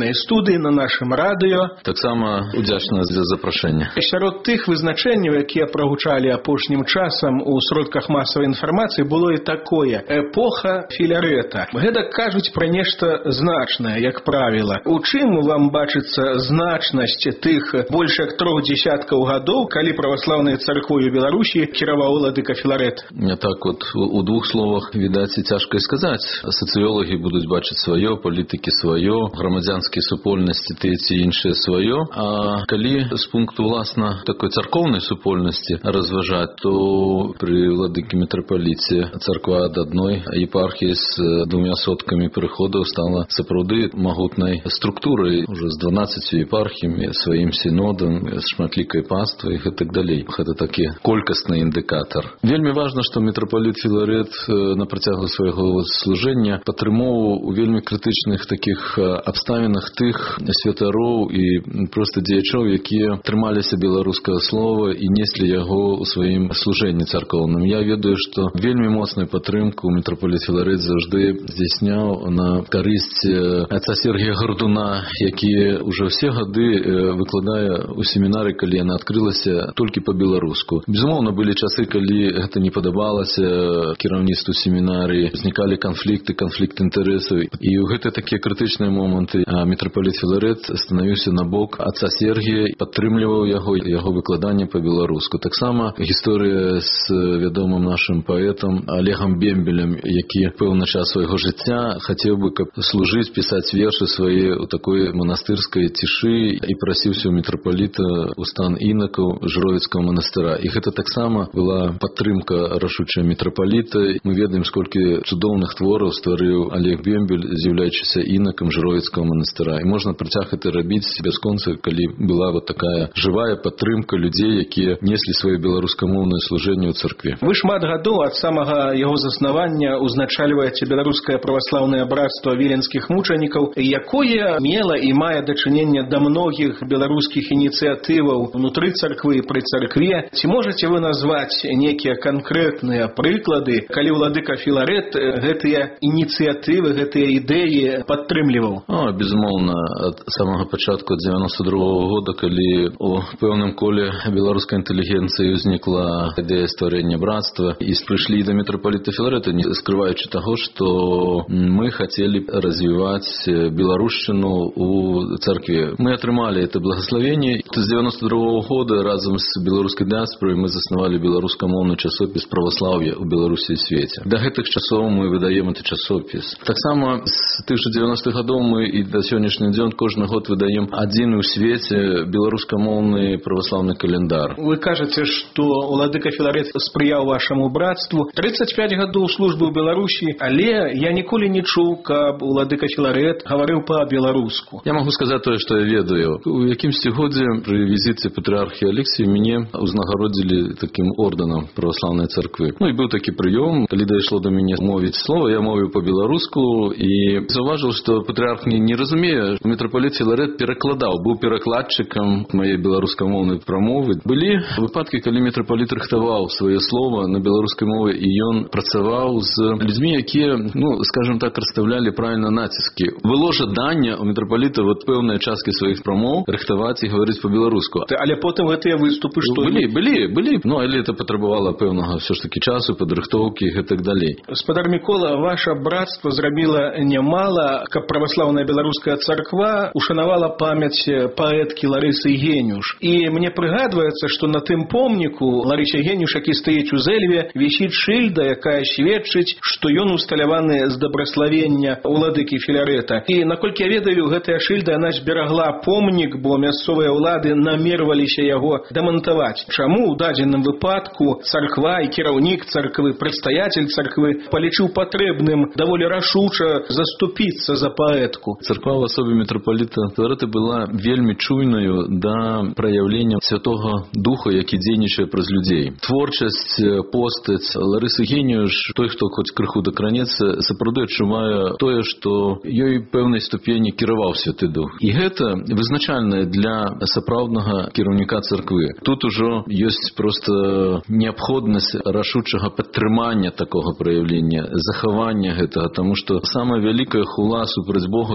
нацыянальнай студыі на нашым радыё. Таксама удзячна за запрашэнне. Сярод тых вызначэнняў, якія прагучалі апошнім часам у сродках масавай інфармацыі, было і такое: эпоха Філарэта. Гэта кажуць пра нешта значнае, як правіла. У чым вам бачыцца значнасць тых больш як 3 дзесяткаў гадоў, калі праваслаўнай царквой у Беларусі кіраваў уладыка Філарэт? Так вот, у двух словах, відаць, і цяжка і сказаць. Сацыёлагі будуць бачыць сваё, палітыкі сваё, грамадзянскія супольнасці тыя ці іншыя сваё. А калі з пункту уласна такой царкоўнай супольнасці разважаць, то пры владыкі мітрапаліце царква ад адной епархіі з 200 прыходаў стала сапраўды магутнай структурай, уже з 12 епархіямі, сваім сінодам, з шматлікай паствай і так далей. Гэта такі колькасны індыкатар. Вельмі важна, што мітрапаліт Філарэт на працягу свайго служэння падтрымоўваў у вельмі крытычных такіх абставінах тых святароў і проста дзеячоў, якія трымаліся беларускага слова і неслі яго ў сваім служэнні царкоўным. Я ведаю, што вельмі моцную падтрымку мітрапаліт Філарэт заўжды здзяйсняў на карысць отца Сергія Гардуна, які ўжо ўсе гады выкладае ў семінары, калі яна адкрылася толькі па-беларуску. Безумоўна, былі часы, калі гэта не падабалася кіраўніцтву семінарыі, узнікалі канфлікты інтарэсаў. І ў гэтыя такія крытычныя моманты мітрапаліт Філарэт станавіўся на бок отца Сергія, падтрымліваў яго выкладанне па-беларуску. Таксама гісторыя з вядомым нашым паэтам Олегам Бембелем, які пэўны час свайго жыцця хацеў бы, каб служыць, пісаць вершы свае ў такой манастырскай цішы, і прасіўся ў мітрапаліта ў стан інакаў Жыровіцкага манастыра. І гэта таксама была падтрымка рашучая мітрапаліта. Мы ведаем, сколькі цудоўных твораў стварыў Олег Бембель, з'яўляючыся інакам Жыровіцкага манастыра. І можна працяг гэта рабіць бясконца, калі была вот такая жывая падтрымка людзей, якія неслі сваё беларускамоўнае служэнне ў царкве. Вы шмат гадоў ад самага яго заснавання узначальваеце беларускае праваслаўнае брацтва віленскіх мучанікаў, якое мела і мае дачыненне да многіх беларускіх ініцыятываў унутры царквы і пры царкве. Ці можаце вы назваць некія канкрэтныя прыклады, калі ўладыка Філарэт гэтыя ініцыятывы, гэтыя ідэі падтрымліваў? Безумоўна, ад самага пачатку 92-го года, калі у пэўным коле беларускай інтэлігенцыі ўзнікла ідэя стварэння брацтва, і прыйшлі да мітрапаліта Філарэта, не скрываючы таго, што мы хацелі развіваць беларушчыну ў царкве. Мы атрымалі это благословение. З 92-го года разам з беларускай дыаспорай мы заснавалі беларускамоўны часопіс «Праваслаўе» ў Беларусі і свеце. Да гэтых часоў мы выдаем этот часопіс. Таксама з тых жа 90-х гадоў мы і да сённяшні дзень кожны год выдаем адзіны ў свеце беларускамоўны праваслаўны календар. Вы кажаце, што уладыка Філарэт спрыяў вашаму братству. 35 гадоў службы ў Беларусі, але я ніколі не чуў, каб уладыка Філарэт гаварыў па-беларуску. Я магу сказаць тое, што я ведаю. У якімсьці годзе пры візіце патрыархі Алексія мяне узнагародзілі такім ордэнам праваслаўнай царквы. І быў такі прыём, калі дайшло да мяне мовіць слова, я мовіў па-беларуску і заўважыў, што патрыарх не разумее. Мітрапаліт Філарэт перакладаў, быў перакладчыкам маёй беларускамоўнай прамовы. Былі выпадкі, калі мітрапаліт рыхтаваў сваё слова на беларускай мове, і ён працаваў з людзьмі, якія, скажем так, расставлялі правільна націскі. Было жаданне у мітрапаліта пэўныя часткі сваіх прамоў рыхтаваць і гаварыць па-беларуску. Але потым гэтыя выступы што? Былі. Але это патрабавала пэўнага ўсё ж такі часу, падрыхтоўкі і гэтак далей. Гаспадар Мікола, ваша братства зрабіла нямала, каб праваслаўная беларуская царква ушанавала памяць паэткі Ларысы Генюш. І мне прыгадваецца, што на тым помніку Ларысе Генюш, які стаіць у Зэльве, вісіць шыльда, якая сведчыць, што ён усталяваны з дабраславення уладыкі Філарэта. І, наколькі я ведаю, гэтая шыльда, яна зберагла помнік, бо мясцовыя ўлады намерваліся яго дамантаваць. Чаму ў дадзеным выпадку царква і кіраўнік царквы, прадстаяцель царквы палічыў патрэбным даволі рашуча заступіцца за паэтку? Царква ў асобе мітрапаліта Філарэта была вельмі чуйнаю да праяўлення святога духа, які дзейнічае праз людзей. Творчасць, постаць Ларысы Генюш, той, хто хоць крыху дакранецца, сапраўды адчувае тое, што ёй пэўнай ступені кіраваў святы дух. І гэта вызначальнае для сапраўднага кіраўніка царквы. Тут ужо ёсць проста неабходнасць рашучага падтрымання такога праяўлення, захавання гэтага, таму што самая вялікая хула супраць Бога — гэта калі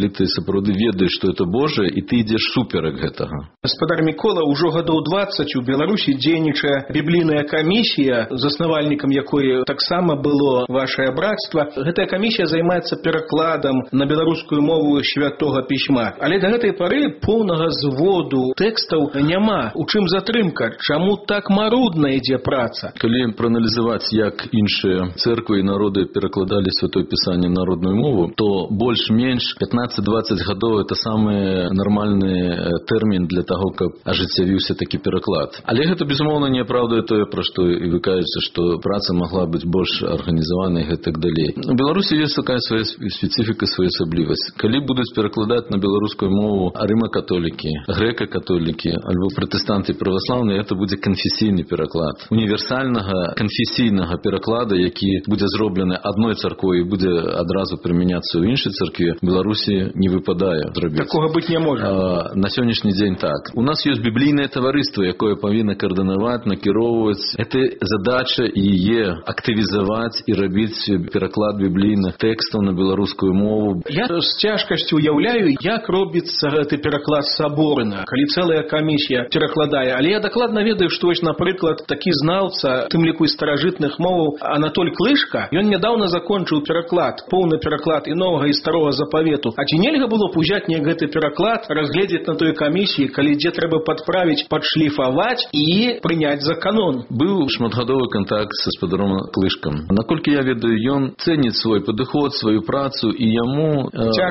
калі ты сапраўды ведаеш, што это Божае, і ты ідзеш суперак гэтага. Гаспадар Мікола, ўжо гадоў 20 у Беларусі дзейнічае біблійная камісія, заснавальнікам якой таксама было вашае брацтва. Гэтая камісія займаецца перакладам на беларускую мову святога пісьма. Але да гэтай пары поўнага зводу тэкстаў няма. У чым затрымка? Чаму так марудна ідзе праца? Калі прааналізаваць, як іншыя цэрквы і народы перакладалі святое пісанне на народную мову, то больш-менш 15-20 гадоў это самы нармальны тэрмін для таго, каб ажыццявіўся такі пераклад. Але гэта, безумоўна, не апраўдае тое, пра што і вы кажаце, што праца магла быць больш арганізаванай і гэтак далей. У Беларусі ёсць такая свая спецыфіка, свая асаблівасць. Калі будуць перакладаць на беларускую мову рыма-католікі, грэка-католікі альбо пратэстанты праваслаўныя, это будзе канфесійны пераклад. Універсальнага канфесійнага пераклада, які будзе зроблены адной царквой і будзе адразу прымяняцца ў іншай царкве, Беларусі не выпадае зрабіць. Такога быць не можа. На сённяшні дзень так. У нас ёсць біблійнае таварыства, якое павінна каардынаваць, накіроўваць. Гэта задача яе актывізаваць і рабіць пераклад біблійных тэкстаў на беларускую мову. Я з цяжкасцю уяўляю, як робіцца гэты пераклад саборна, калі цэлая камісія перакладае. Але я дакладна ведаю, што вось, напрыклад, такі знаўца, тым ліку і старажытных моваў, Анатоль Клышка, ён нядаўна закончыў пераклад, поўны пераклад і новага, і старога запавету. А ці нельга было б узяць не гэты пераклад, разгледзець на той камісіі, калі дзе трэба падправіць, падшліфаваць і прыняць за канон? Быў шматгадовы контакт са спадаром Клышкам. Наколькі я ведаю, ён цэніць свой падыход, сваю працу, і яму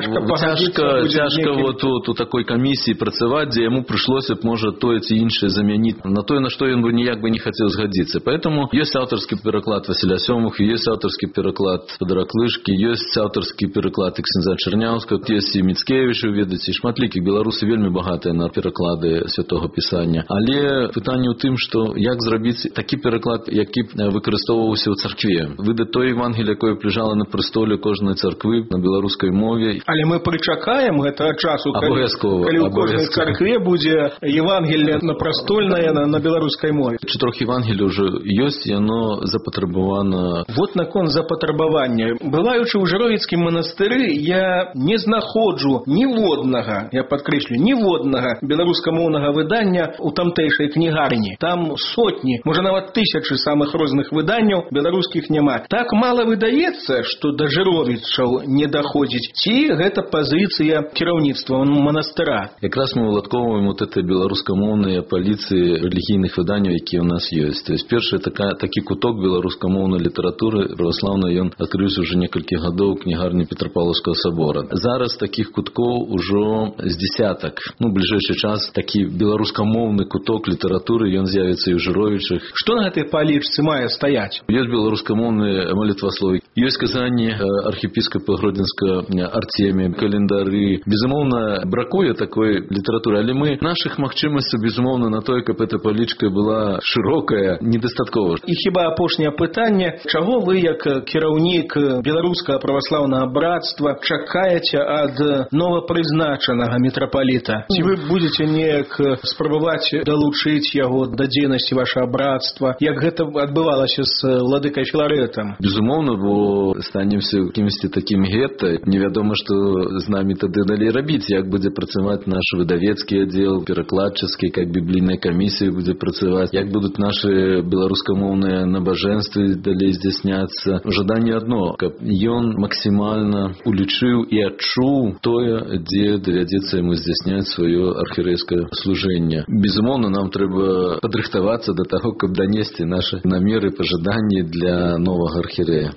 цяжка вот у такой камісіі працаваць, дзе яму прыйшлося б, можа, тое ці іншае замяніць на тое, на што ён бы ніяк бы не хацеў згадзіцца. Поэтому ёсць аўтарскі пераклад Васіля Сёмухі, ёсць аўтарскі пераклад спадара Клышкі, ёсць аўтарскі пераклад ксяндза Чарняўскага, ёсць і Міцкевіча, ведаеце, шматлікіх. Беларусы вельмі багатыя на пераклады святога пісання. Але пытанне ў тым, што як зрабіць такі пераклад, які выкарыстоўваўся ў царкве. Выдаць тое Евангелие, якое ляжала на престоле кожнай царквы на беларускай мове. Але мы прычакаем гэтага часу, калі ў кожнай царкве будзе Евангелие напрастольнае на беларускай мове. 4 Евангелій ўжо ёсць, яно запатрабавана. Вот наконт запатрабавання. Бываючы ў Жыровіцкім манастыры, я не знаходжу ніводнага, я падкрэслю, ніводнага беларускамоўнага выдання ў тамтэйшай кнігарні. Там сотні, можа нават тысячы самых розных выданняў, беларускіх няма. Так мала выдаецца, што да жыровіцаў не даходзіць. Ці гэта пазіцыя кіраўніцтва манастыра? Якраз мы уладкоўваем вот это беларускамоўныя паліцыі рэлігійных выданняў, якія ў нас ёсць. То есть першы такі куток беларускамоўнай літаратуры праваслаўнай, ён адкрыўся ўжо некалькі гадоў кнігарні Петропавлаўскага сабора. Зараз такіх куткоў ужо з десятак. Бліжэйшы час такі беларускамоўны куток літаратуры, ён з'явіцца і ў Жыровічах. Што на гэтай палічцы мае стаяць? Ёсць беларускамоўныя малітваслові, ёсць казанні архіепіскапа Гродзенска Артемія, календары. Безумоўна, бракуе такой літаратуры, але мы нашых магчымасцяў, безумоўна, на тое, каб эта палічка была шырокая, недастаткова. І хіба апошняе пытанне, чаго вы, як кіраўнік беларускага праваслаўнага брацтва, чакаеце ад новапрызначанага мітрапаліта? Ці вы будзеце неяк спрабаваць далучыць яго да дзейнасці вашага брацтва, як гэта адбывалася з владыкай Філарэтам? Безумоўна, бо станемся кімсьці такім гетта. Невядома, што з намі тады далей рабіць, як будзе працаваць наш выдавецкі аддзел, перакладчыцкі, як біблійная камісія будзе працаваць, як будуць нашы беларускамоўныя набажэнствы далей здзяйсняцца. Жаданне адно, каб ён максімальна улічыў і адчуў тое, дзе давядзецца яму здзяйсняць сваё архірэйскае служэнне. Безумоўна, нам трэба падрыхтавацца да таго, каб данесці нашы намеры, пажаданні для новага архірэя.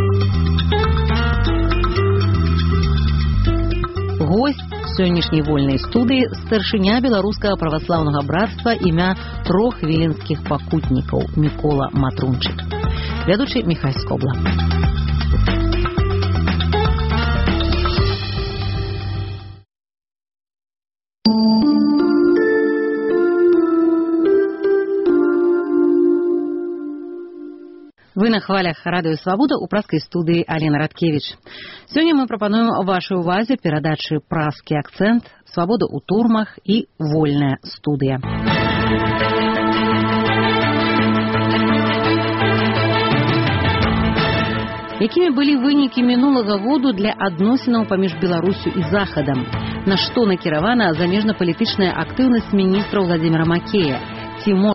Гость сённяшняй вольнай студыі старшыня беларускага праваслаўнага брацтва імя 3 віленскіх пакутнікаў Мікола Матрунчык. Вядучы Міхась Скобла. Вы на хвалях радыё Свабода ў праскай студыі Алена Радкевіч. Сёння мы прапануем вашай увазе перадачы «Праскі акцэнт», «Свабода ў турмах» і «Вольная студыя». Якімі былі вынікі мінулага году для адносінаў паміж Беларусю і Захадам? На што накіравана замежна-палітычная актыўнасць міністра Владзіміра Макея? Ці